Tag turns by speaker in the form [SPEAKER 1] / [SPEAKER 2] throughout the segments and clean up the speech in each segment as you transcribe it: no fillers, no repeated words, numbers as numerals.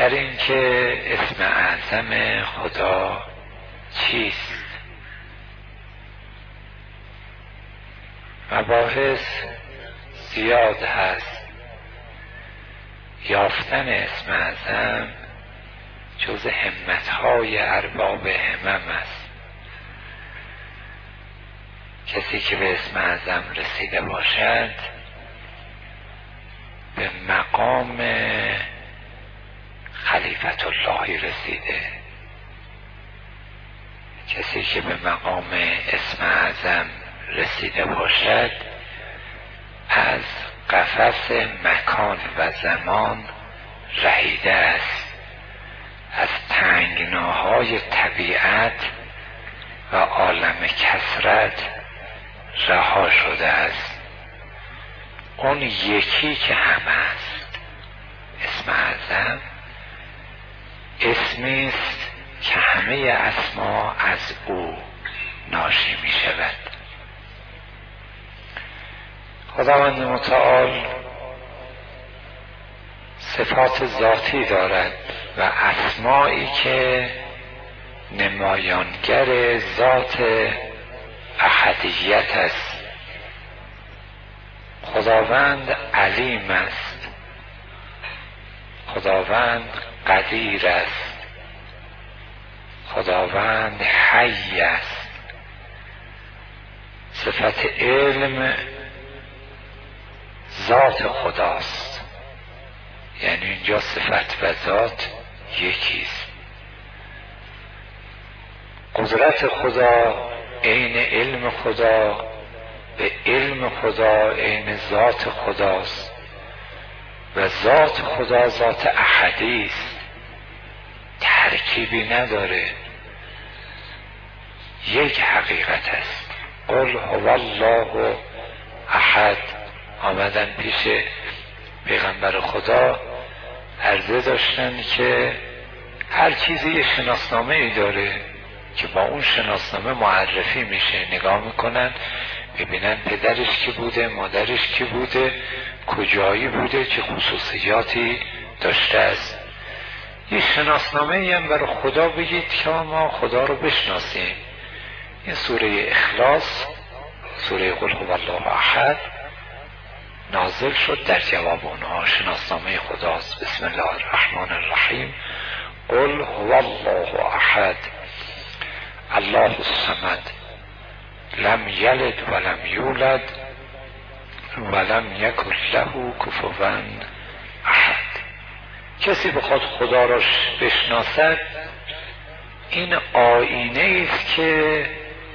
[SPEAKER 1] اول اینکه اسم اعظم خدا چیست؟ مباحث زیاد هست. یافتن اسم اعظم جز همتهای ارباب همم است. کسی که به اسم اعظم رسیده باشد به مقام خلیفت اللهی رسیده. کسی که به مقام اسم اعظم رسیده باشد از قفس مکان و زمان رهیده است، از تنگناهای طبیعت و عالم کثرت رها شده است. اون یکی که همه است. اسم اعظم اسمی است که همه اسما از او ناشی می شود. خداوند متعال صفات ذاتی دارد و اسمایی که نمایانگر ذات احدیت است. خداوند علیم است، خداوند قدیر است، خداوند حی است. صفت علم ذات خداست، یعنی اینجا صفت و ذات یکیست. قدرت خدا عین علم خدا، به علم خدا عین ذات خداست و ذات خدا ذات احدی است، ترکیبی نداره، یک حقیقت است. قل هو الله احد. آمدن پیش پیغمبر خدا عرضه داشتن که هر چیزی یه شناسنامه ای داره که با اون شناسنامه معرفی میشه. نگاه میکنن ببینن پدرش کی بوده، مادرش کی بوده، کجایی بوده، چه خصوصیاتی داشته است. یه شناسنامه ای هم برای خدا بگید که ما خدا رو بشناسیم. این سوره اخلاص، سوره قل هو الله احد نازل شد در جواب اونها. شناسنامه خداست. بسم الله الرحمن الرحیم. قل هو الله احد الله الصمد لم یلد ولم یولد ولم یکن له کفوا احد. کسی بخواد خدا را بشناسد، این آینه است که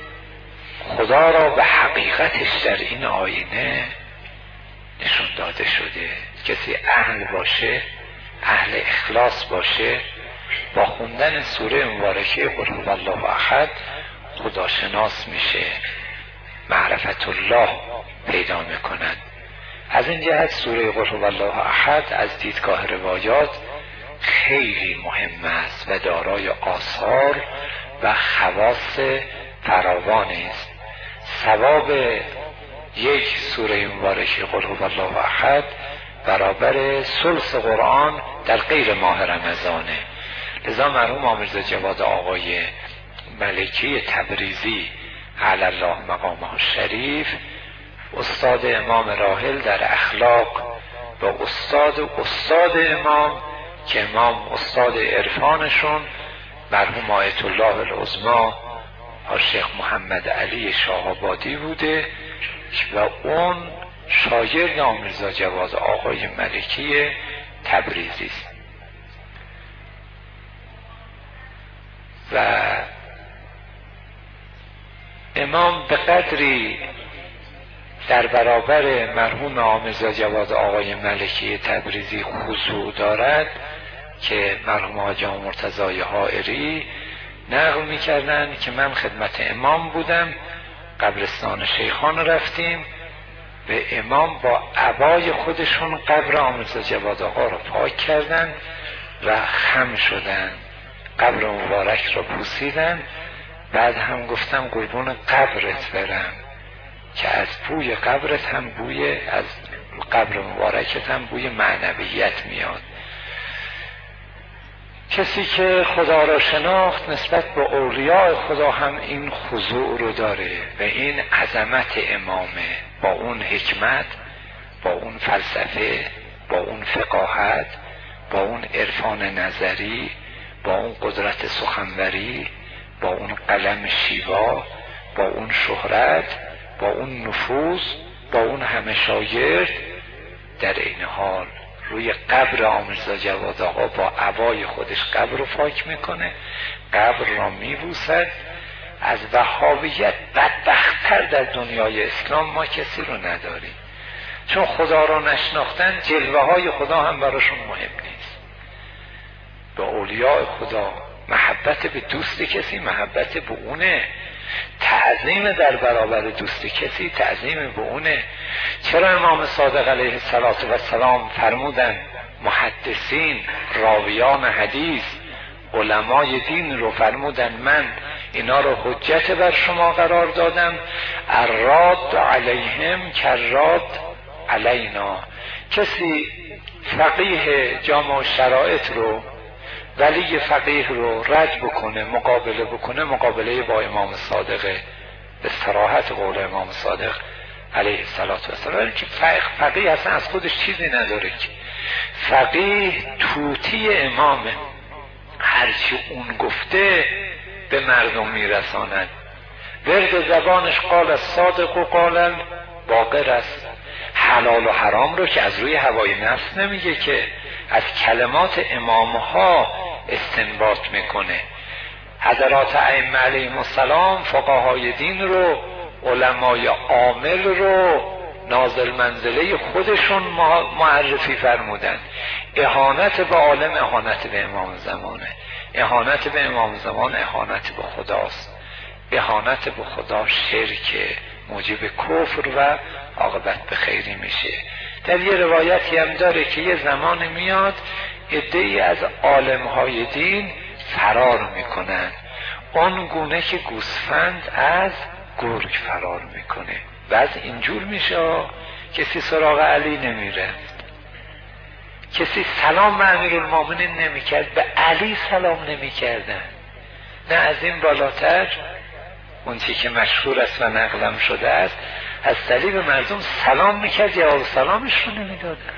[SPEAKER 1] خدا را به حقیقتش در این آینه نشون داده شده. کسی اهل باشه، اهل اخلاص باشه، با خوندن سوره مبارکه قل هو الله احد خداشناس میشه، معرفت الله پیدا میکند. از این جهت سوره قل هو الله احد از دیدگاه روایات خیلی مهم است و دارای آثار و خواص فراوانی است. ثواب یک سوره مبارکه قل هو الله احد برابر ثلث قرآن در غیر ماه رمضانه. لذا مرحوم آمرزا جواد آقای ملکی تبریزی علی الله مقامه الشریف، استاد امام راحل در اخلاق و استاد امام که امام استاد عرفانشون مرحوم آیت الله العظمی شیخ محمد علی شاه‌آبادی بوده و اون شاگرد آمرزا جواد آقای ملکی تبریزی است. و امام به قدری در برابر مرحوم آمرزا جواد آقای ملکی تبریزی خضوع دارد که مرحوم حاجی مرتضی حائری نقل می‌کردن که من خدمت امام بودم، قبرستان شیخان رفتیم، به امام با عبای خودشون قبر آمرزا جواد آقا رو پاک کردن و خم شدن، قبر مبارک رو بوسیدن. بعد هم گفتم قربون قبرت برم که از بوی قبرت هم بوی، از قبر مبارکت هم بوی معنویت میاد. کسی که خدا را شناخت نسبت به اولیاء خدا هم این خضوع رو داره و این عظمت امامه، با اون حکمت، با اون فلسفه، با اون فقاهت، با اون عرفان نظری، با اون قدرت سخنوری، با اون قلم شیوا، با اون شهرت، با اون نفوذ، با اون همه شاگرد، در این حال روی قبر آمرزا جواد آقا با عبای خودش قبر رو پاک میکنه، قبر را میبوسد. از وهابیت بدبخت‌تر در دنیای اسلام ما کسی رو نداریم، چون خدا رو نشناختن جلوه های خدا هم براشون مهم نیست. به اولیاء خدا محبت به دوست کسی محبت به اونه، تعظیم در برابر دوست کسی تعظیم به اونه. چرا امام صادق علیه السلام فرمودن محدثین، راویان حدیث، علمای دین رو فرمودن من اینا رو حجت بر شما قرار دادم، الراد علیهم کراد علینا. کسی فقیه جامع شرایط رو، ولی فقیه رو رد بکنه، مقابله بکنه، مقابله با امام صادقه، به صراحت قول امام صادق علیه السلام. که فقیه اصلا از خودش چیزی نداره، که فقیه توتی امامه، هرچی اون گفته به مردم میرساند. ورد زبانش قال الصادق و قال باقر است. حلال و حرام رو که از روی هوای نفس نمیگه، که از کلمات امامها استنباط میکنه. حضرات ائمه علیهم السلام فقهای دین رو، علمای عامل رو نازل منزله خودشون معرفی فرمودن. اهانت به عالم اهانت به امام زمانه، اهانت به امام زمان اهانت به خداست، اهانت به خدا شرک موجب کفر و عاقبت به خیری میشه. در یه روایتی هم داره که یه زمان میاد عده‌ای از عالمهای دین فرار میکنن، اون گونه که گوسفند از گرگ فرار میکنه. بعض اینجور میشه کسی سراغ علی نمیرفت، کسی سلام به امیرالمومنین نمیکرد، به علی سلام نمیکردن. نه از این بالاتر اون چی که مشهور است و نقلم شده است، از صلیب مردم سلام میکرد، جواب سلامش رو نمیدادن.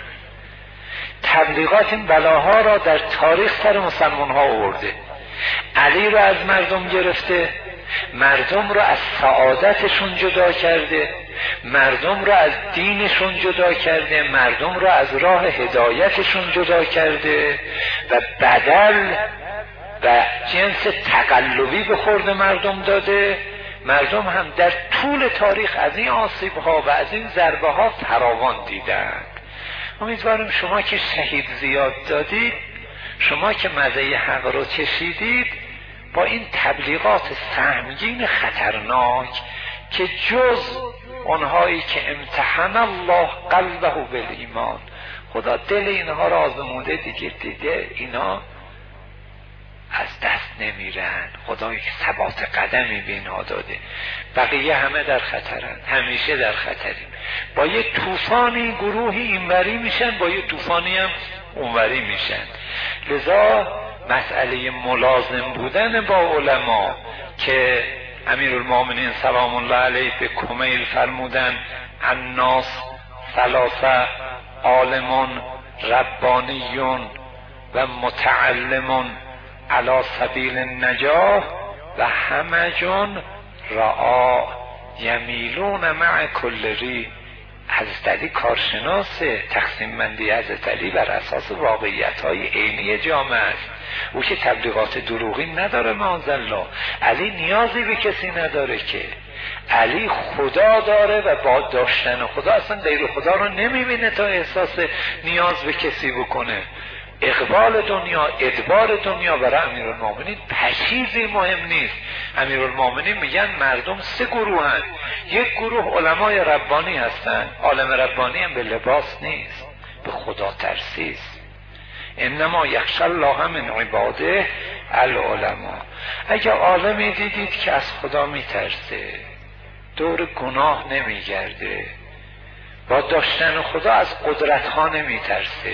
[SPEAKER 1] تبلیغات این بلاها را در تاریخ سر مسلمان ها آورده. علی را از مردم گرفته، مردم را از سعادتشون جدا کرده، مردم را از دینشون جدا کرده، مردم را از راه هدایتشون جدا کرده و بدل و جنس تقلبی به خورد مردم داده. مردم هم در طول تاریخ از این آسیب ها و از این ضربه ها فراوان دیدند. امیدوارم شما که شهید زیاد دادید، شما که مزه حق رو چشیدید، با این تبلیغات سهمگین خطرناک که جز اونهایی که امتحن الله قلبه بالایمان، خدا دل اینها را آزموده دیده اینا از دست نمیرن. خدا یک ثبات قدمی به اینها داده. بقیه همه در خطرن، همیشه در خطریم. با یه طوفانی گروهی اینوری میشن، با یه طوفانی هم اونوری میشن. لذا مسئله ملازم بودن با علما که امیرالمومنین سلام الله علیه به کمیل فرمودن الناس ثلاثه عالمون ربانیون و متعلمون علی سبیل النجاح و همجون رعا یمیلون مع کل ری. حضرت علی کارشناس تقسیم بندی حضرت علی بر اساس واقعیت های عینی جامعه است. او که تبلیغات دروغی نداره معاذالله. علی نیازی به کسی نداره، که علی خدا داره و با داشتن خدا اصلا غیر خدا رو نمیبینه تا احساس نیاز به کسی بکنه. اقبال دنیا، ادبار دنیا برای امیرالمومنین چیزی مهم نیست. امیرالمومنین میگن مردم سه گروه هستند. یک گروه علمای ربانی هستند. عالم ربانی هم به لباس نیست، به خدا ترسی است. انما یخشی الله من عباده العلماء. اگر عالمی دیدید که از خدا میترسه، دور گناه نمیگرده، با داشتن خدا از قدرت ها نمیترسه،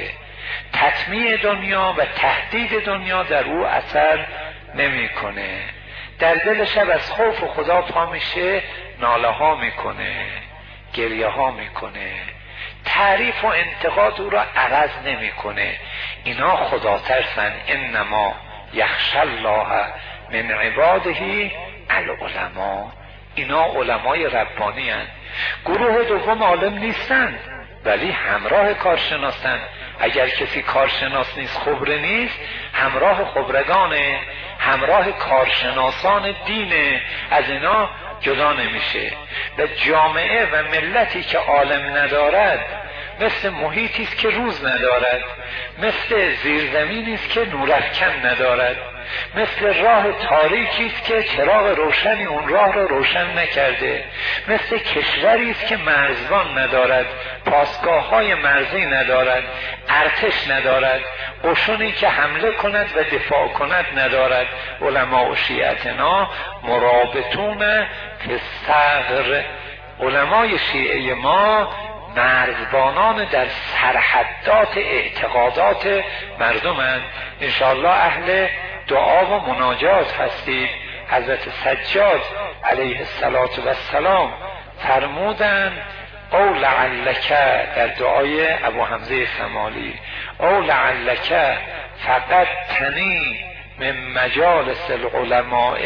[SPEAKER 1] تطمیع دنیا و تهدید دنیا در او اثر نمیکنه. در دل شب از خوف خدا پا میشه، ناله ها میکنه، گریه ها میکنه، تعریف و انتقاد او را عوض نمیکنه. اینا خدا ترسن. انما یخشی الله من عباده العلماء. اینا علمای ربانی هستند. گروه دوم عالم نیستند ولی همراه کارشناسند. اگر کسی کارشناس نیست، خبره نیست، همراه خبرگانه، همراه کارشناسان دینه، از اینا جدا نمیشه. و جامعه و ملتی که عالم ندارد مثل محیطی است که روز ندارد، مثل زیرزمینی است که نورافکن ندارد، مثل راه تاریکی است که چراغ روشنی اون راه را روشن نکرده، مثل کشوری است که مرزبان ندارد، پاسگاه‌های مرزی ندارد، ارتش ندارد، قشونی که حمله کند و دفاع کند ندارد. علماء شیعتنا مرابطون فی الثغر. علمای شیعه ما مرزبانان در سرحدات اعتقادات مردمند. انشاءالله اهل دعا و مناجات هستید. حضرت سجاد علیه السلام فرمودند او لعلک، در دعای ابو حمزه خمالی، او لعلک فقط تنی من مجالس العلماء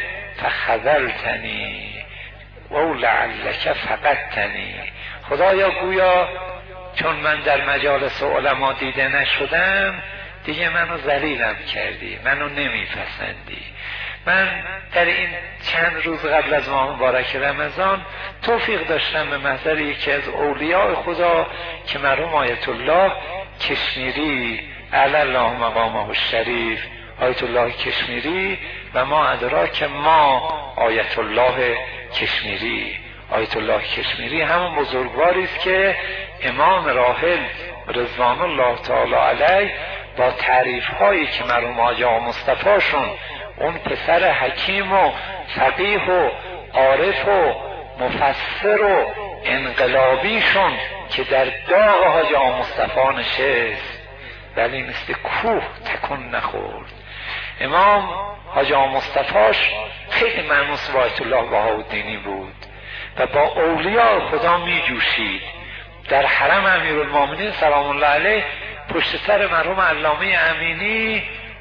[SPEAKER 1] فخذلتنی. او لعلک فقط تنی، خدایا گویا چون من در مجالس علما دیده نشدم دیگه منو ذلیلم کردی، منو نمیپسندی. من در این چند روز قبل از ماه مبارک رمضان توفیق داشتم به محضر یکی از اولیاء خدا که مرحوم آیت الله کشمیری علی الله مقامه الشریف، آیت الله کشمیری، و ما ادراک ما آیت الله کشمیری. آیت الله کشمیری همون بزرگواری است که امام راحل رضوان الله تعالی علیه با تعریف هایی که مرحوم حاجی آقا مصطفی شون، اون پسر حکیم و فقیه و عارف و مفسر و انقلابیشون که در داغ حاجی آقا مصطفی نشست ولی مثل کوه تکون نخورد. امام حاجی آقا مصطفیش خیلی مانوس با آیت الله بهاءالدینی بود و با اولیاء خدا می جوشید. در حرم امیرالمومنین سلام الله علیه پشت سر مرحوم علامه امینی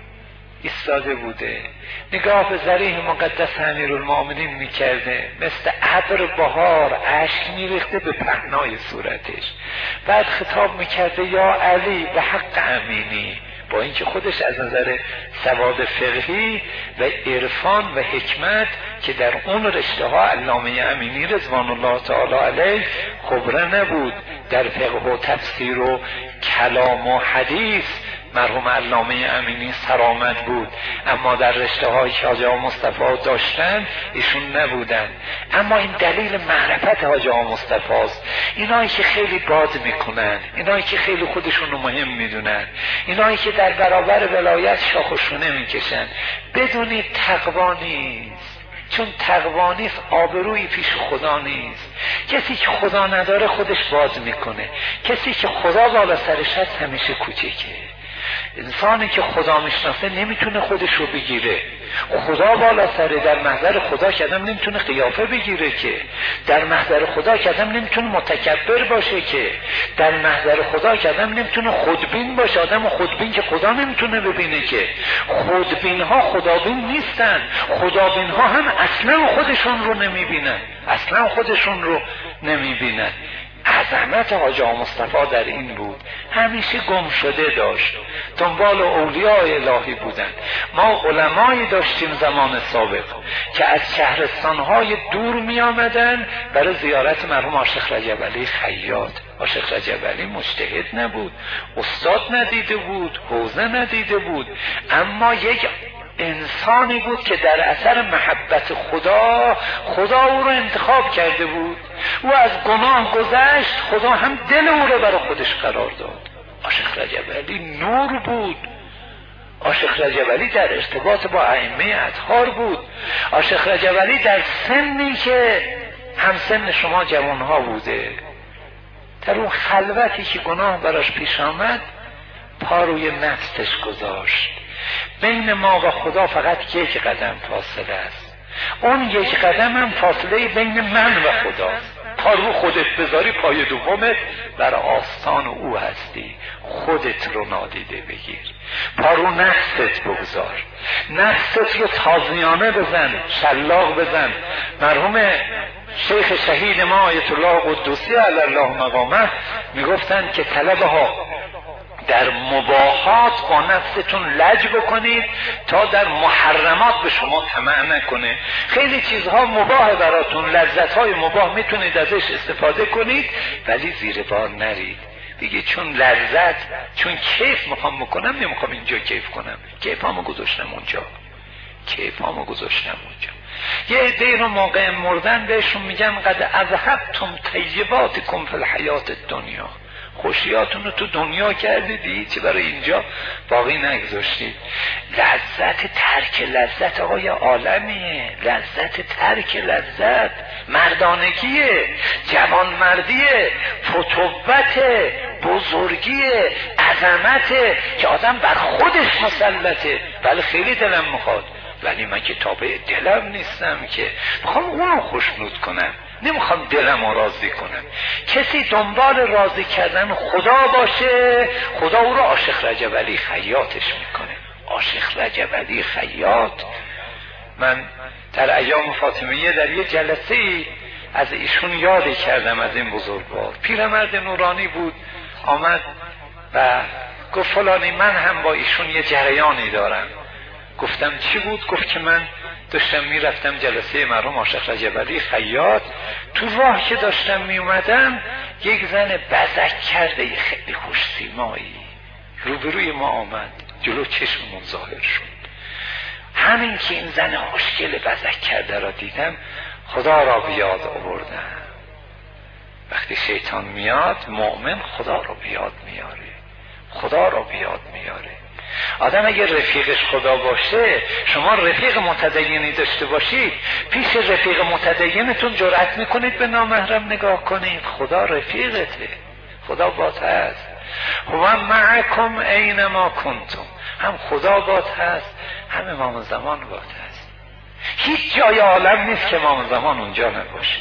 [SPEAKER 1] ایستاده بوده، نگاه به ضریح مقدس امیرالمومنین میکرده، مثل ابر بهار اشک میریخته به پهنای صورتش. بعد خطاب میکرده یا علی به حق امینی، با اینکه خودش از نظر سواد فقهی و عرفان و حکمت که در اون رشته ها علامه امینی رضوان الله تعالی علیه خبره نبود، در فقه و تفسیر و کلام و حدیث مرحوم علامه امینی سرآمد بود، اما در رشته های که حاجی آقا مصطفی داشتن ایشون نبودن. اما این دلیل معرفت حاجی آقا مصطفی است. اینایی که خیلی باد میکنن، اینایی که خیلی خودشون رو مهم میدونن، اینایی که در برابر ولایت شاخ و شونه میکشن، بدونید تقوا نیست. چون تقوا نیست آبرویی پیش خدا نیست. کسی که خدا نداره خودش باد میکنه، کسی که خدا بالا سرش هست همیشه کوچکه. انسانی که خدا میشناسه نمیتونه خودش رو بگیره. خدا بالا سره، در محضر خدا که آدم نمیتونه قیافه بگیره، که در محضر خدا که آدم نمیتونه متکبر باشه، که در محضر خدا که آدم نمیتونه خودبین باشه. آدم خودبین که خدا نمیتونه ببینه، که خودبین ها خدابین نیستن. خدابین ها هم اصلا خودشون رو نمیبینن، اصلا خودشون رو نمیبینن. عظمت حاجی آقا مصطفی در این بود، همیشه گم شده داشت، دنبال اولیاء الهی بودن. ما علمایی داشتیم زمان سابق که از شهرستانهای دور می آمدن برای زیارت مرحوم عاشق رجب علی خیاط. عاشق رجب علی مجتهد نبود، استاد ندیده بود، حوزه ندیده بود، اما یک انسانی بود که در اثر محبت خدا او رو انتخاب کرده بود. او از گناه گذشت، خدا هم دل او رو برای خودش قرار داد. عاشق رجب علی نور بود. عاشق رجب علی در ارتباط با ائمه اطهار بود. عاشق رجب علی در سنی که همسن شما جوانها بوده، در اون خلوتی که گناه براش پیش آمد پا روی نفسش گذاشت. بین ما و خدا فقط یک قدم فاصله است. اون یک قدم هم فاصله بین من و خداست. پا رو خودت بذاری، پای دومت بر آستان او هستی. خودت رو نادیده بگیر. پا رو نفست بگذار، نفست رو تازیانه بزن، شلاق بزن. مرحوم شیخ شهید ما آیت الله قدوسی علی الله مقامه میگفتن که طلبه ها در مباحات با نفستون لج بکنید تا در محرمات به شما طمع نکنه. خیلی چیزها مباح براتون، لذتهای مباح میتونید ازش استفاده کنید، ولی زیر بار نرید. دیگه چون لذت، چون کیف میخوام بکنم، نمیخوام اینجا کیف کنم، کیفامو گذاشتم اونجا، کیفامو گذاشتم اونجا. یه عده رو موقع مردن بهشون میگن قد اذهبتم طیباتکم فی الحیات الدنیا، خوشیاتون رو تو دنیا کردید، چه برای اینجا باقی نگذاشتید. لذت ترک لذت آقای عالمیه، لذت ترک لذت مردانگیه، جوانمردیه، فتوته، بزرگیه، عظمته که آدم بر خودش مسلطه. ولی خیلی دلم میخواد، ولی من که تابع دلم نیستم، که میخوام اونو خوشنود کنم، نمیخوام دلم رو راضی کنم. کسی دنبال راضی کردن خدا باشه، خدا او رو عاشق رجب علی خیاطش میکنه. عاشق رجب علی خیاط. من در ایام فاطمیه در یه جلسه از ایشون یادی کردم، از این بزرگوار. پیرمرد نورانی بود، آمد و گفت فلانی من هم با ایشون یه جریانی دارم. گفتم چی بود؟ گفت که من داشتم میرفتم جلسه مرحوم عاشق رجب علی خیاط، تو راه که داشتم میومدم یک زن بزک کرده خیلی خوش سیمایی روبروی ما آمد، جلو چشممون ظاهر شد. همین که این زن خوشگل بزک کرده را دیدم، خدا را بیاد آوردم. وقتی شیطان میاد، مؤمن خدا را بیاد میاره، خدا را بیاد میاره. آدم اگر رفیقش خدا باشه، شما رفیق متدینی داشته باشید، پیش رفیق متدینتون جرأت میکنید به نامحرم نگاه کنید. خدا رفیقته، خدا بات هست. هو معکم اینما کنتم، هم خدا بات هست، هم امام زمان بات هست. هیچ جای عالم نیست که امام زمان اونجا نباشه.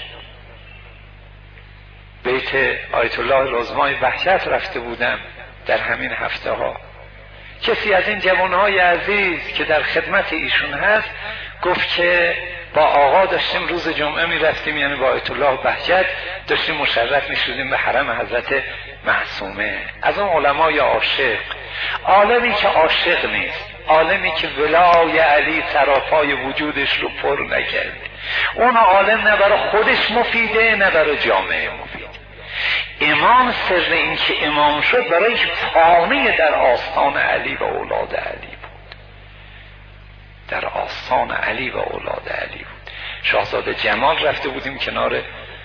[SPEAKER 1] بیت آیت الله العظمای وحشت رفته بودم در همین هفته ها. کسی از این جوانهای عزیز که در خدمت ایشون هست گفت که با آقا داشتیم روز جمعه می رفتیم، یعنی با آیت الله بهجت داشتیم مشرف می شدیم به حرم حضرت معصومه. از اون علمای عاشق، عالمی که عاشق نیست، عالمی که ولای علی سراپای وجودش رو پر نکرده، اون عالم نه برای خودش مفیده نه برای جامعه مفیده. امام سر این که امام شد برای اینکه فانه در آستان علی و اولاد علی بود، در آستان علی و اولاد علی بود. شاهزاده جمال رفته بودیم کنار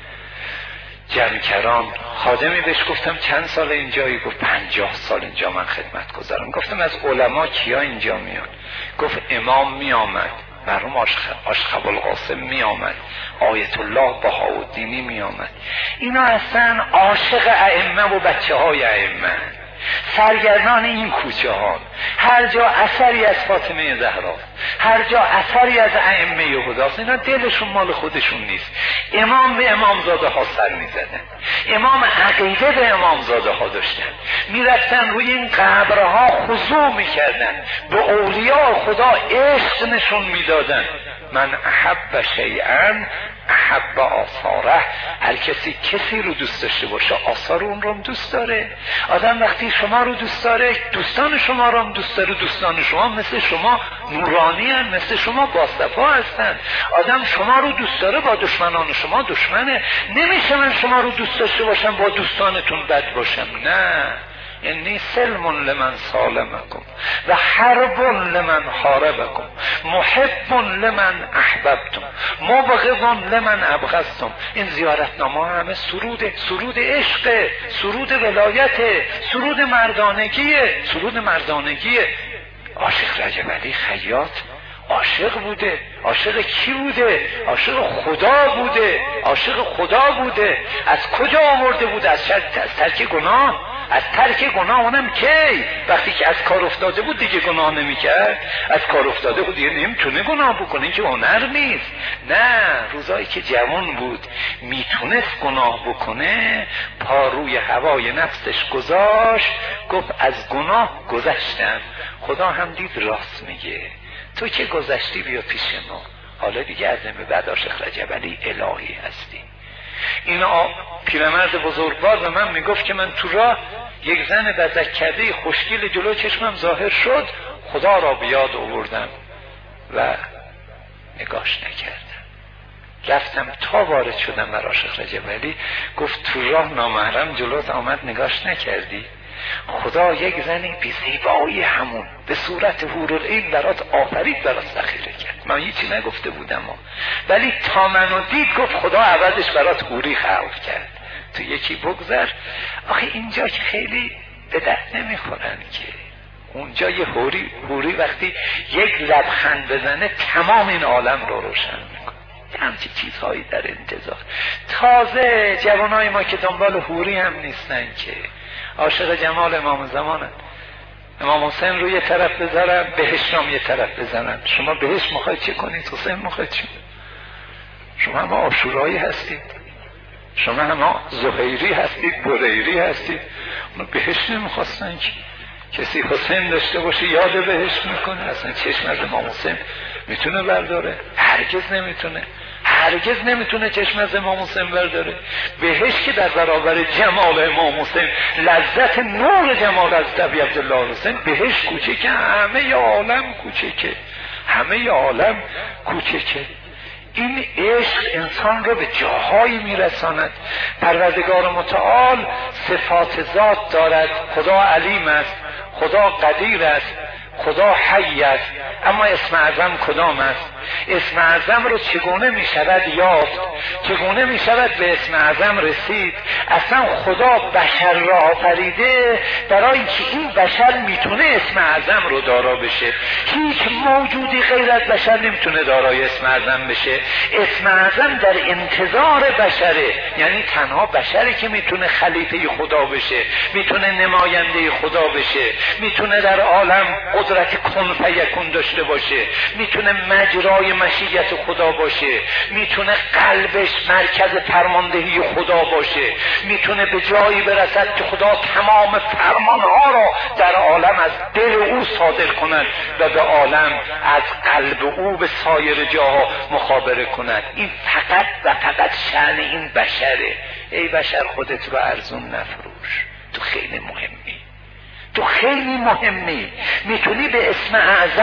[SPEAKER 1] جمکران، خادمی بهش گفتم چند سال اینجایی؟ گفت 50 سال اینجا من خدمت گذارم. گفتم از علما کیا اینجا میاد؟ گفت امام می آمد، مرحوم آشخب القاسم می آمد، آیت الله بهاءالدینی می آمد. اینا اصلا عاشق ائمه و بچه های ائمه، سرگردان این کوچه ها. هر جا اثری از فاطمه زهرا، هر جا اثری از ائمه هداست، اینا دلشون مال خودشون نیست. امام به امامزاده ها سر می زدن، امام عقیده به امامزاده ها داشتن، می رفتن روی این قبرها خضوع می کردن، به اولیاء خدا عشق نشون می دادن. من احب شیئا احب آثاره. هر کسی رو دوست داشته باشه، آثار اون رو دوست داره. آدم وقتی شما رو دوست داره، دوستان شما رو هم دوست داره. دوستان شما مثل شما نورانی هستند، مثل شما باصفا هستند. آدم شما رو دوست داره، با دشمنان شما دشمنه. نمیشه من شما رو دوست داشته باشم با دوستانتون بد باشم، نه. انی سلم لمن سالمکم و حرب لمن حاربکم، محب لمن احببتم، مبغض لمن ابغضتم. این زیارتنامه همه سروده، سرود عشق، سرود ولایت، سرود مردانگیه، سرود مردانگیه. عاشق رجب علی خیاط عاشق بوده. عاشق کی بوده؟ عاشق خدا بوده، عاشق خدا بوده. از کجا آورده بوده؟ از ترک گناه.
[SPEAKER 2] از ترک گناه اونم کی؟ وقتی که از کار افتاده بود دیگه گناه نمیکرد. از کار افتاده بود دیگه نمیتونه گناه بکنه، که هنر نیست. نه، روزایی که جوان بود میتونست گناه بکنه، پا روی هوای نفسش گذاشت، گفت از گناه گذشتم. خدا هم دید راست میگه، تو که گذشتی بیا پیش ما، حالا دیگه از این به بعد شیخ رجب علی الهی هستی. این پیرمرد بزرگوار به من میگفت که من تو راه یک زن بزک کرده خوشگل جلو چشمم ظاهر شد، خدا را بیاد آوردم و نگاش نکردم. رفتم تا وارد شدم برای شیخ رجب علی، گفت تو راه نامحرم جلوت آمد نگاش نکردی؟ خدا یک زنی بی زیبایی همون به صورت حورالعین برات آفرید، برات ذخیره کرد. من هیچی نگفته بودم ولی تا منو دید گفت خدا عوضش برات حوری خلق کرد. تو یکی بگذر. آخه اینجا خیلی به درد نمیخورن که اونجا یه حوری وقتی یک لبخند بزنه تمام این عالم رو روشن میکنه. همچی چیزهایی در انتظار. تازه جوانای ما که دنبال حوری هم نیستن که عاشق جمال امام زمانن. امام حسین رو یه طرف بذارن، بهشت هم یه طرف بزنن. شما بهشت میخواید چه کنید؟ حسین میخواید چه؟ شما هم عاشورایی هستید، شما هم زهیری هستید، بریری هستید. اونو بهشت نمیخواستن که کسی حسین داشته باشه یاد بهشت میکنه. اصلا چشم از امام حسین میتونه برداره؟ هرگز نمیتونه چشم از امام حسین برداره. بهشت که در برابر جمال امام حسین، لذت نور جمال از ابی عبدالله حسین، بهشت کوچکه، همه عالم کوچکه. این عشق انسان رو به جاهایی میرساند. پروردگار متعال صفات ذات دارد. خدا علیم است، خدا قدیر است، خدا حی است. اما اسم اعظم کدام است؟ اسم اعظم رو چگونه می شود یافت؟ چگونه می شود به اسم اعظم رسید؟ اصلا خدا بشر را آفریده برای اینکه این بشر میتونه اسم اعظم رو دارا بشه. هیچ موجودی غیر از بشر نمیتونه دارای اسم اعظم بشه. اسم اعظم در انتظار بشره، یعنی تنها بشری که میتونه خلیفه خدا بشه، میتونه نماینده خدا بشه، میتونه در عالم قدرت کن فیکون داشته باشه، میتونه مجرای مشیت خدا باشه، میتونه قلبش مرکز فرماندهی خدا باشه، میتونه به جایی برسد که خدا تمام فرمانها را در عالم از دل او صادر کند و به عالم از قلب او به سایر جاها مخابره کند. این فقط و فقط شأن این بشره. ای بشر خودت رو ارزون نفروش، تو خیلی مهمی، میتونی به اسم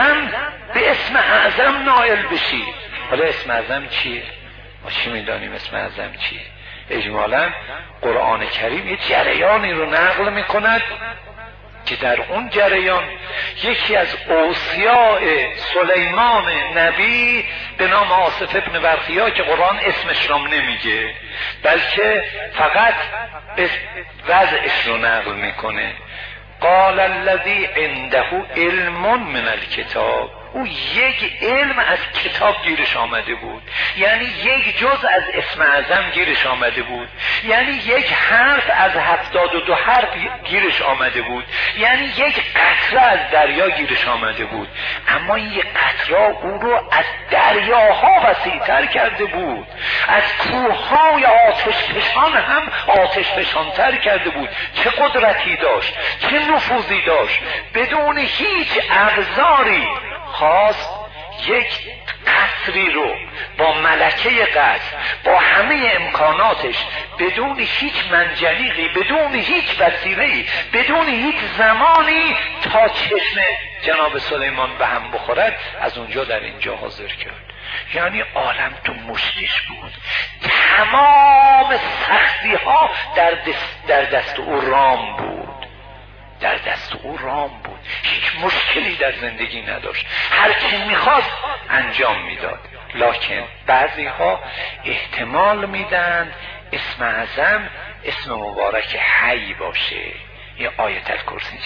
[SPEAKER 2] اعظم نائل بشی. حالا اسم اعظم چیه؟ ما چی میدانیم اسم اعظم چیه؟ اجمالا قرآن کریم یه جریانی رو نقل میکند که در اون جریان یکی از اوصیاء سلیمان نبی به نام آصف ابن برخیا که قرآن اسمش رو نمیگه بلکه فقط وضعش رو نقل میکنه، قال الذی عنده علم من الکتاب، او یک علم از کتاب گیرش آمده بود، یعنی یک جز از اسم اعظم گیرش آمده بود، یعنی یک حرف از 72 حرف گیرش آمده بود، یعنی یک قطره از دریا گیرش آمده بود. اما این یک قطره او رو از دریاها وسیع‌تر کرده بود، از کوههای آتشفشان هم آتشفشان‌تر کرده بود. چه قدرتی داشت، چه نفوذی داشت. بدون هیچ ابزاری خواست یک قصری رو با ملکه قصر، با همه امکاناتش، بدون هیچ منجنیقی، بدون هیچ وسیله‌ای، بدون هیچ زمانی تا چشم جناب سلیمان به هم بخورد، از اونجا در اینجا حاضر کرد. یعنی عالم تو مشتش بود، تمام سختی ها در دست او رام بود، هیچ مشکلی در زندگی نداشت، هر چی میخواست انجام میداد. لکن بعضی ها احتمال میدن اسم اعظم اسم مبارک حی باشه. این آیت الکرسی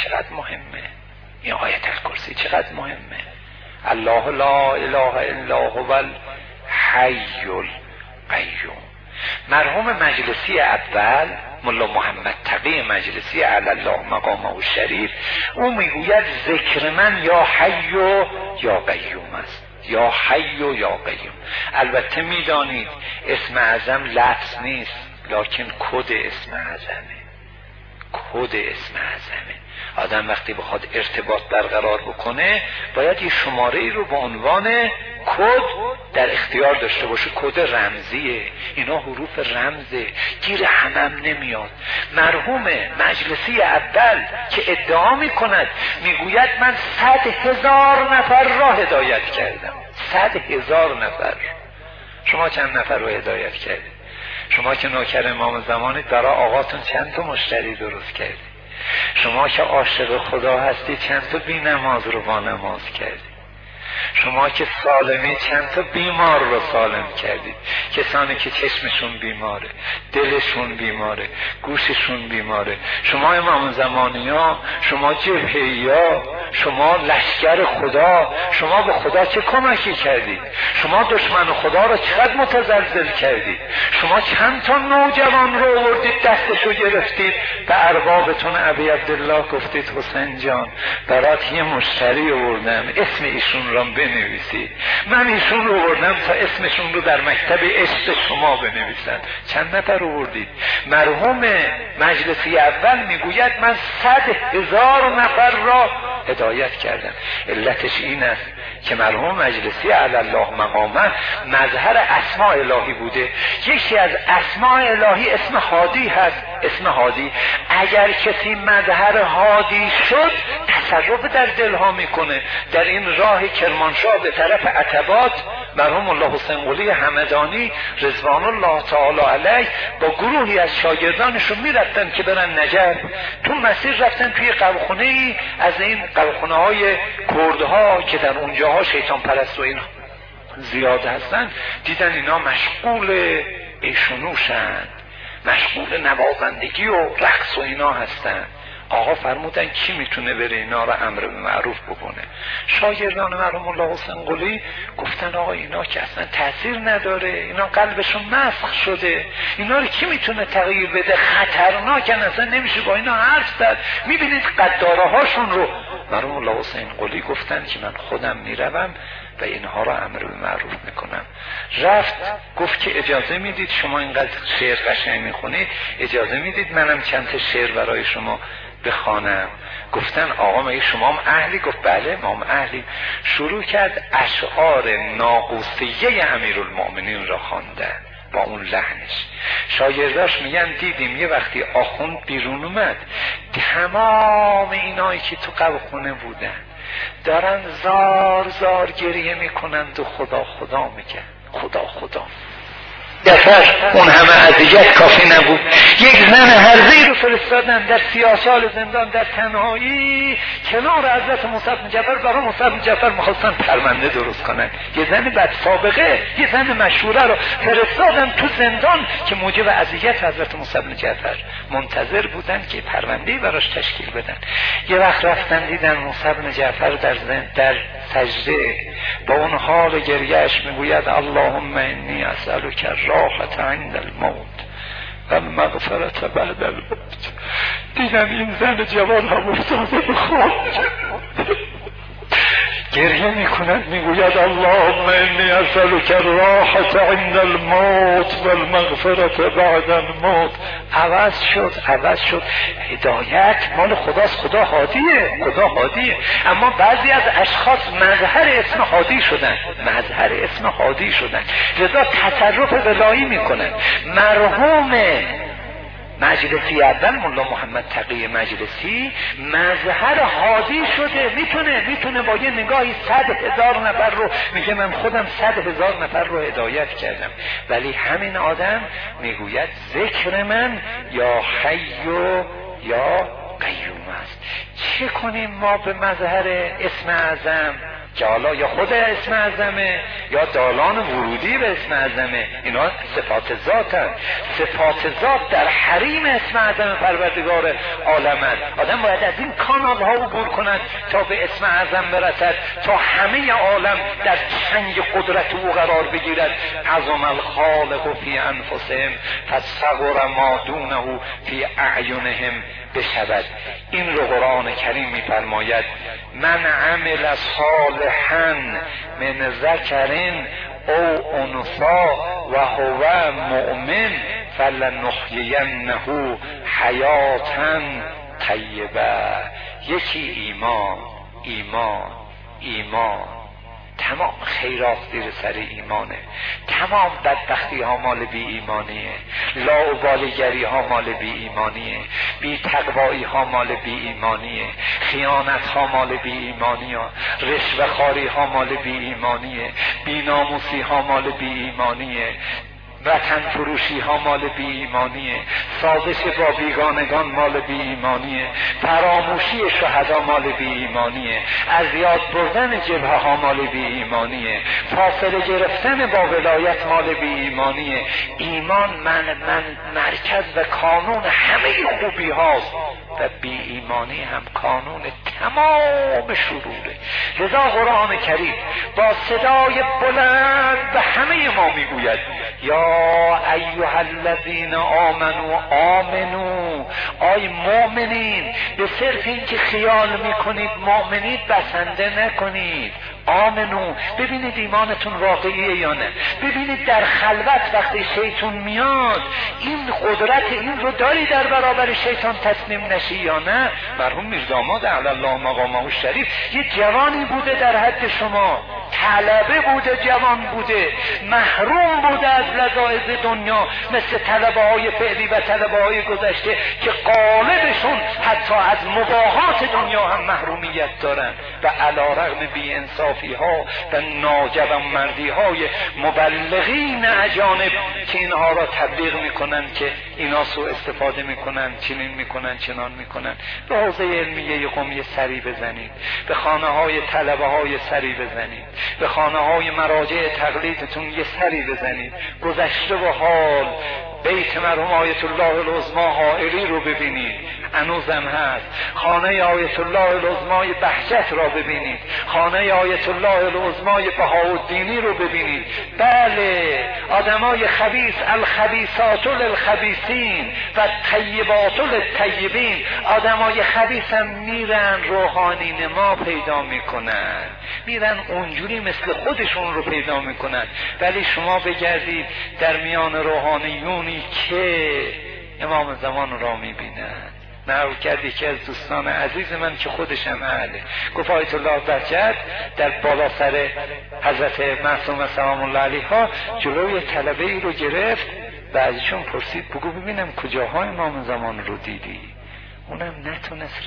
[SPEAKER 2] چقدر مهمه. الله لا اله الا هو الحی القیوم. مرحوم مجلسی اول ملا محمد تقی مجلسی علی الله مقامه و شریف، او میگوید ذکر من یا حی و یا قیوم است، یا حی و یا قیوم. البته میدانید اسم اعظم لفظ نیست، لکن کد اسم اعظمه، کد اسم اعظمه. آدم وقتی بخواد ارتباط برقرار بکنه باید یه شماره ای رو به عنوان کد در اختیار داشته باشه. کد رمزیه، اینا حروف رمزه، گیر همم نمیاد. مرحوم مجلسی اول که ادعا میکند، میگوید من 100,000 نفر را هدایت کردم. 100,000 نفر. شما چند نفر رو هدایت کردید؟ شما که نوکر امام زمانید برای آقاتون چند تا مشتری درست کردید؟ شما که عاشق خدا هستی چند تا بی نماز رو با نماز کردید؟ شما که سالمی چند تا بیمار رو سالم کردید؟ کسانی که چشمشون بیماره، دلشون بیماره، گوششون بیماره. شما امام زمانی ها، شما جبهه‌ای ها، شما لشکر خدا، شما به خدا چه کمکی کردید؟ شما دشمن خدا رو چقدر متزلزل کردید؟ شما چند تا نوجوان رو آوردید دستشو گرفتید به اربابتون ابی عبدالله گفتید حسین جان برات یه مشتری آوردم، اسم ایشون رو بنویسید. من ایشون رو آوردم تا اسمشون رو در مکتب عشق شما بنویسن. چند نفر آوردید؟ مرحوم مجلسی اول میگوید من 100,000 نفر را هدایت کردم. علتش این است که مرحوم مجلسی علی الله مقامه مظهر اسماء الهی بوده. یکی از اسماء الهی اسم هادی هست. اسم هادی اگر کسی مظهر هادی شد تصرف در دلها میکنه. در این راه کرمانشاه به طرف عتبات مرحوم الله حسین قلی همدانی رضوان الله تعالی علیه با گروهی از شاگردانشون میرفتن که برن نجف. تو مسیر رفتن توی قبخونه از این قبخونه های کردها که در اونجاها شیطان پرست و اینا زیاد هستن، دیدن اینا مشغول ایشونوشن، مشغول نوازندگی و رقص و اینا هستن. آقا فرمودن کی میتونه بره اینا رو امر به معروف بکنه؟ شاگردان مرحوم الله حسین قلی گفتن آقا اینا که اصلا تاثیر نداره، اینا قلبشون مسخ شده، اینا رو کی میتونه تغییر بده؟ خطرناکن، اصلا نمیشه با اینا حرف زد. میبینید قداره هاشون رو. مرحوم الله حسین قلی گفتن که من خودم میروم و اینها رو امر به معروف میکنم. رفت گفت که اجازه میدید شما اینقدر شعر قشنگ میخونید، اجازه میدید منم چند تا شعر برای شما بخوانم؟ گفتن آقا مگه شما هم اهلی؟ گفت بله ما هم اهلی. شروع کرد اشعار ناقوسیه امیرالمؤمنین را خواندن با اون لحنش. شاگرداش میگن دیدیم یه وقتی آخوند بیرون اومد، تمام اینایی که تو قبخونه بودن دارن زار زار گریه میکنند و خدا خدا میگن. خدا خدا دفر اون همه اذیت کافی نبود. یک زن هرزه‌ای رو فرستادن در سیاه‌چال زندان در تنهایی کنار حضرت موسی بن جعفر. برای موسی بن جعفر می‌خواستن پرونده درست کنن. یه زن بد سابقه، یه زن مشهوره رو فرستادن تو زندان که موجب اذیت حضرت موسی بن جعفر منتظر بودن که پرونده‌ای براش تشکیل بدن. یه وقت رفتن دیدن موسی بن جعفر در سجده با اون حال گریه‌اش میگوید اللهم انی اسألک راحت عند الموت و مغفرت بعد الموت. دیدم این زن جوان هم افتاده به خواب گریه میکند، میگوید اللهم انی اسألک راحت عند الموت و المغفرت بعد الموت. عوض شد. هدایت مال خداست، خدا هادیه. اما بعضی از اشخاص مظهر اسم هادی شدن، لذا تصرف ولایی میکنن. مرحوم مجلسی اول ملا محمد تقی مجلسی مظهر هادی شده، میتونه با یه نگاهی 100,000 نفر رو میگه من خودم 100,000 نفر رو هدایت کردم. ولی همین آدم میگوید ذکر من یا حی و یا قیوم است. چه کنیم ما به مظهر اسم اعظم که حالا یا خود اسم اعظمه یا دالان ورودی به اسم اعظمه، اینا صفات ذاتن. صفات ذات در حریم اسم اعظم پروردگار عالمن. آدم باید از این کانال ها عبور کند تا به اسم اعظم برسد، تا همه عالم در چنگ قدرت او قرار بگیرد. عظم الخالق فی انفسهم فصغر ما دونه فی اعینهم بشود. این رو قرآن کریم میفرماید من عمل صالحا من ذکر او انثی و هو مؤمن فلنحیینه حیاتا طیبه. یکی ایمان تمام خیرات زیر سر ایمانه، تمام بدبختی ها مال بی ایمانیه، لاابالیگری ها مال بی ایمانیه، بی تقوایی ها مال بی ایمانیه، خیانت ها مال بی ایمانیه، رشوه خواری ها مال بی ایمانیه، بی ناموسی ها مال بی ایمانیه، وطن فروشی ها مال بی ایمانیه، سازش با بیگانگان مال بی ایمانیه، فراموشی شهدا مال بی ایمانیه، از یاد بردن جبهه ها مال بی ایمانیه، فاصله گرفتن با ولایت مال بی ایمانیه. ایمان من مرکز و کانون همه خوبی هاست و بی ایمانی هم کانون تمام شروره. لذا قرآن کریم با صدای بلند به همه ما میگوید یا ایها الذین آمنو آی مؤمنین، به صرف این که خیال میکنید مؤمنید بسنده نکنید. آمنو، ببینید ایمانتون واقعیه یا نه. ببینید در خلوت وقتی شیطان میاد این قدرت این رو داری در برابر شیطان تسلیم نشی یا نه. مرحوم میرداماد اعلی الله مقامه الشریف یه جوانی بوده در حد شما، طلبه بوده، جوان بوده، محروم بوده از لذایذ دنیا مثل طلبه های فعلی و طلبه های گذشته که غالبشون حتی از مباحات دنیا هم محرومیت دارن و علی رغم بی انصافی ها و ناجوانمردی های مبلغین اجانب که اینها را تبلیغ میکنن که اینا سوء استفاده میکنن، چنین میکنن، چنان میکنن. به حوزه علمیه قم یه سری بزنید، به خانه های طلبه های سری بزنید، به خانه های مراجع تقلیدتون یه سری بزنید. گذشته و حال بیت مرحوم آیت الله العظما حائری رو ببینید، هنوزم هست. خانه آیت الله العظمای بهجت را ببینید، خانه آیت الله العظمای بهاءالدینی رو ببینید. بله، آدمای خبیث، الخبیثات للخبیثین و طیبات للطیبین، آدمای خبیث هم میرن روحانی نما پیدا میکنن، میرن اونجوری مثل خودشون رو پیدا میکنن. ولی شما بگردید در میان روحانیونی که امام زمان را میبینن. نقل کرد یکی از دوستان عزیز من که خودشم اهله، گفت آیت الله بهجت در بالا سر حضرت معصومه سلام الله علیها جلوی طلبه ای رو گرفت و ازشون پرسید بگو ببینم کجاها امام زمان رو دیدی؟ اونم نتونست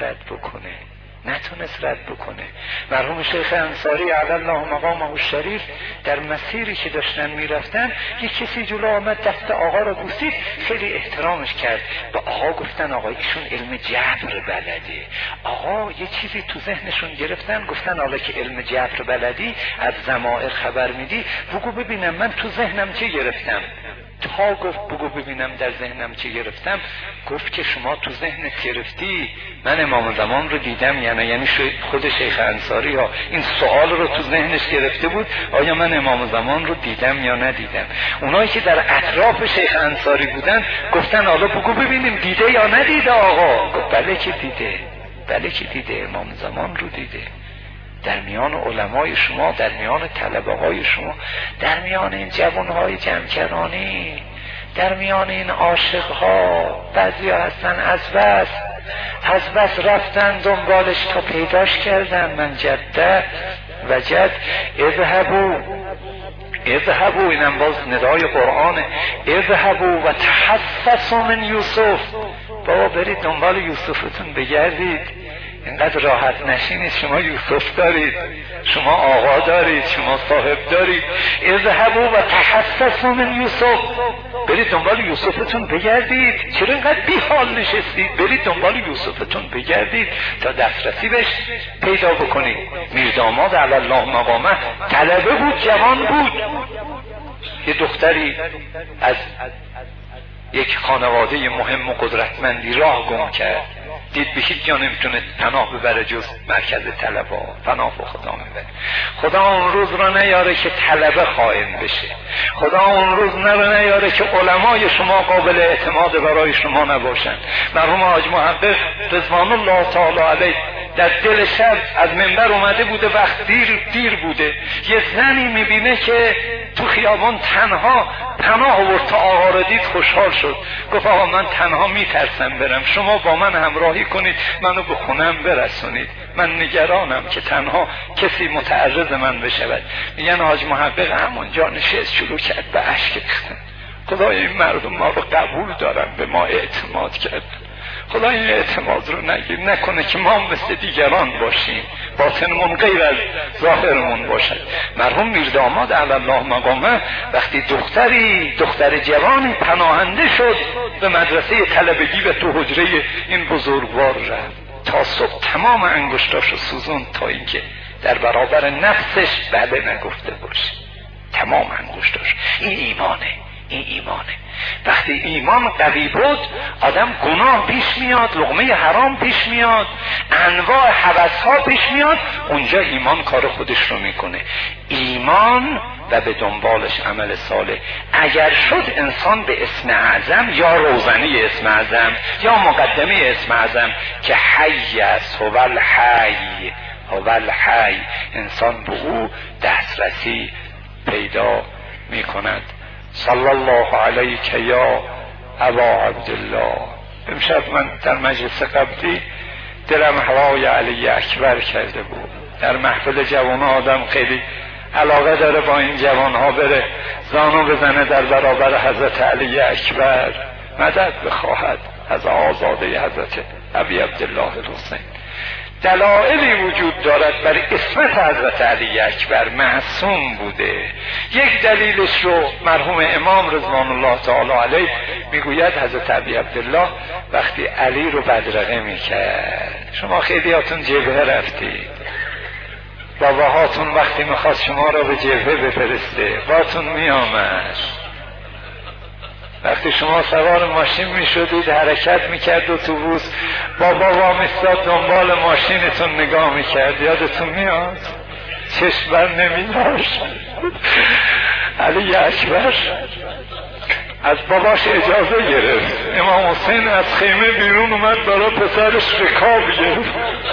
[SPEAKER 2] رد بکنه. مرحوم شیخ انصاری علی الله مقامه الشریف در مسیری که داشتن میرفتن یک کسی جلو آمد دست آقا رو بوسید، خیلی احترامش کرد. به آقا گفتن آقا ایشون علم جبر بلده. آقا یه چیزی تو ذهنشون گرفتن، گفتن حالا که علم جبر بلدی، از ضمائر خبر میدی، بگو ببینم من تو ذهنم چه گرفتم. تا گفت بگو ببینم در ذهنم چه گرفتم، گفت که شما تو ذهنت گرفتی من امام زمان رو دیدم یعنی خود شیخ انصاری ها این سوال رو تو ذهنش گرفته بود آیا من امام زمان رو دیدم یا ندیدم. اونایی که در اطراف شیخ انصاری بودن گفتن حالا بگو ببینیم دیده یا ندیده. آقا گفت بله که دیده امام زمان رو دیده. در میان علمای شما، در میان طلبه های شما، در میان این جوانهای جمکرانی، در میان این عاشق ها، بعضی ها هستن از بس رفتن دنبالش تا پیداش کردن. من جده وجد اذهبوا، اینم باز ندای قرآنه، اذهبوا و تحسسوا من یوسف، بابا برید دنبال یوسفتون بگردید. اینقدر راحت نشینید. شما یوسف دارید، شما آقا دارید، شما صاحب دارید. اذهبوا و تحسسوا من یوسف، برید دنبال یوسفتون بگردید. چرا اینقدر بی حال نشستید؟ برید دنبال یوسفتون بگردید تا دسترسی بهش پیدا بکنید. میرداماد علی الله مقامه طلبه بود، جوان بود. یه دختری از یک خانواده مهم و قدرتمندی راه گم کرد، دید به هیچ جا نمیتونه پناه ببره جز مرکز طلبه. پناه به خدا میبره. خدا اون روز رو نیاره که طلبه خائن بشه. خدا اون روز نیاره که علمای شما قابل اعتماد برای شما نباشن. مرحوم حاج محقق رضوان الله تعالی علیه در دل شب از منبر اومده بوده، وقت دیر بوده، یه زنی میبینه که تو خیابان تنها پناه آورد، تا آقا رو دید خوشحال شد. گفت آقا من تنها میترسم برم، شما با من همراهی کنید، منو به خونم برسونید، من نگرانم که تنها کسی متعرض من بشود. میگن حاج محقق همونجا نشست شروع کرد به اشک ریختن. خدای این مردم ما رو قبول دارن، به ما اعتماد کردن. خدا این اعتماد رو نگیر، نکنه که ما مثل دیگران باشیم، باطنمون غیر از ظاهرمون باشد. مرحوم میرداماد علی الله مقامه وقتی دختر جوانی پناهنده شد به مدرسه طلبگی و تو حجره این بزرگوار رفت، تا صبح تمام انگشتاشو سوزون تا اینکه در برابر نفسش بله نگفته باشه. تمام انگشتاش. این ایمانه. وقتی ایمان قوی بود آدم گناه پیش میاد، لقمه حرام پیش میاد، انواع هوس‌ها پیش میاد، اونجا ایمان کار خودش رو میکنه. ایمان و به دنبالش عمل صالح. اگر شد انسان به اسم اعظم یا روزنی اسم اعظم یا مقدمه اسم اعظم که حی است، هو الحی، انسان به او دسترسی پیدا میکند. صلی الله علیک یا ابا عبدالله. امشب من در مجلس قبلی دلم هوای علی اکبر کرده بود. در محفل جوان آدم خیلی علاقه داره با این جوان ها بره زانو بزنه در برابر حضرت علی اکبر، مدد بخواهد از آزاده حضرت ابی عبدالله الحسین. دلایلی وجود دارد بر اسمت حضرت علی اکبر، معصوم بوده. یک دلیلش رو مرحوم امام رضوان الله تعالی علیه میگوید حضرت ابی عبدالله وقتی علی رو بدرقه میکرد، شما خیلیاتون جبهه رفتید، باباهاتون وقتی میخواست شما رو به جبهه بفرسته باتون میامد، وقتی شما سوار ماشین میشدید حرکت میکرد اتوبوس، بابا میستاد دنبال ماشینتون نگاه میکرد، یادتون میاد؟ چشم بر نمیداشت. علی اکبر از باباش اجازه گرفت، امام حسین از خیمه بیرون اومد برای پسرش رکاب گرفت.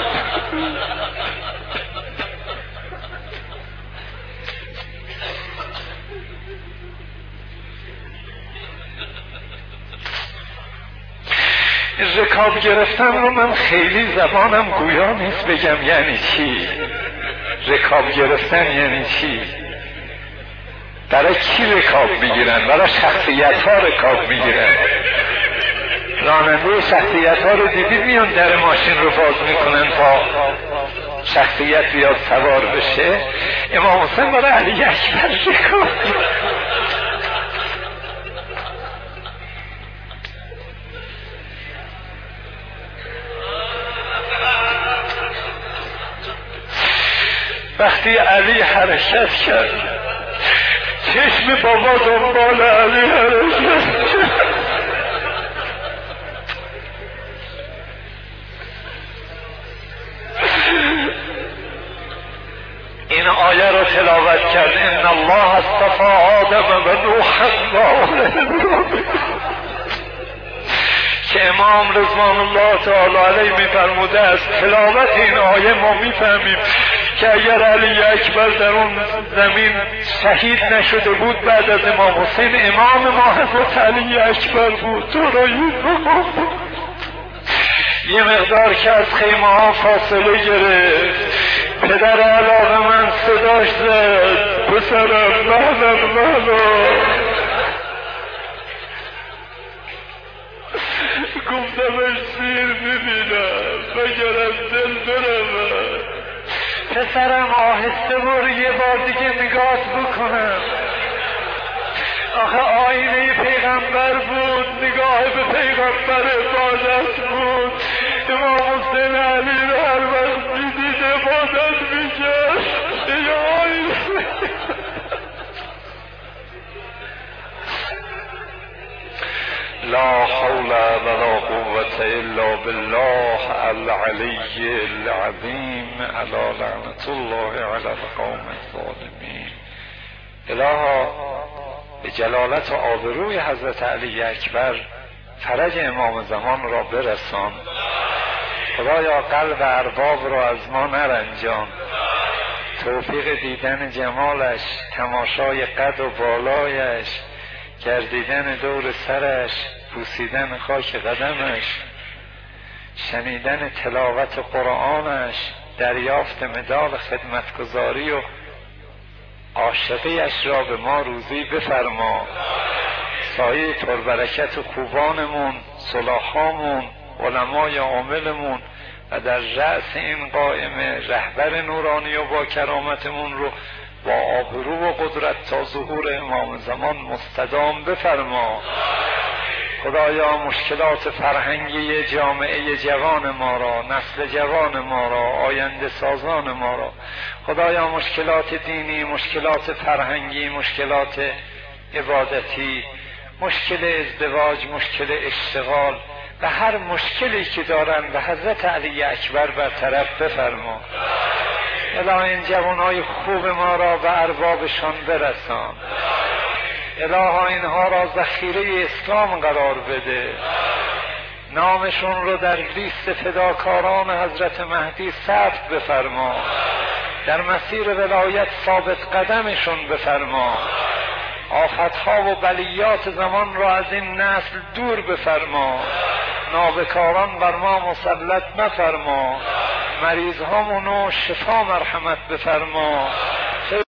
[SPEAKER 2] رکاب گرفتن رو من خیلی زبانم گویا نیست بگم یعنی چی. رکاب گرفتن یعنی چی؟ برای کی رکاب میگیرن؟ برای شخصیت ها رکاب میگیرن. راننده شخصیت ها رو دیدید میان در ماشین رو باز میکنن تا شخصیت بیاد سوار بشه. امام حسین برای علی اکبر رکاب وقتی علی حرکت کرد چشم بابا دنبال علی حرکت کرد. این آیه رو تلاوت کرد ان الله اصطفى آدم و نوحا که امام رضوان الله تعالی علیه میفرموده از تلاوت این آیه ما میفهمیم که اگر علی اکبر در اون زمین شهید نشده بود بعد از امام حسین، امام ما حضرت علی اکبر بود. یه مقدار که از خیمه ها فاصله گرفت، پدر علاقه من صداش زد پسرم مهلا گفتمش سیر میبینم مگر از دل
[SPEAKER 1] پسرم آهسته برو یه بار دیگه نگاهت بکنم. آخه آینه پیغمبر بود، نگاه به پیغمبر عبادت بود. امام حسین علی رو هر وقت میدید عبادت میکرد. دیگه آینه لا حول ولا قوة الا بالله العلی العظیم الا لعنت الله علی القوم الظالمین. الها به جلالت و آبروی حضرت علی اکبر فرج امام زمان را برسان. خدایا قلب ارباب را از ما نرنجان. توفیق دیدن جمالش، تماشای قد و بالایش، گردیدن دور سرش، بوسیدن خاک قدمش، شنیدن تلاوت قرآنش، دریافت مدال خدمتگزاری و عاشقیش را به ما روزی بفرما. سایه پربرکت و خوبانمون، صلاحامون، علمای عاملمون و در رأس این قائمه رهبر نورانی و با کرامتمون رو با آبرو و قدرت تا ظهور امام زمان مستدام بفرما. خدایا مشکلات فرهنگی جامعه جوان ما را، نسل جوان ما را، آینده سازان ما را، خدایا مشکلات دینی، مشکلات فرهنگی، مشکلات عبادتی، مشکل ازدواج، مشکل اشتغال و هر مشکلی که دارن به حضرت علی اکبر برطرف بفرما. الهی این جوانای خوب ما را به اربابشان برسان. الهی اینها را ذخیره اسلام قرار بده. نامشون رو در لیست فداکاران حضرت مهدی ثبت بفرما. در مسیر ولایت ثابت قدمشون بفرما. آفتها و بلیات زمان را از این نسل دور بفرما. نابکاران بر ما مسلط مفرما. مریض هامونو شفا مرحمت بفرما.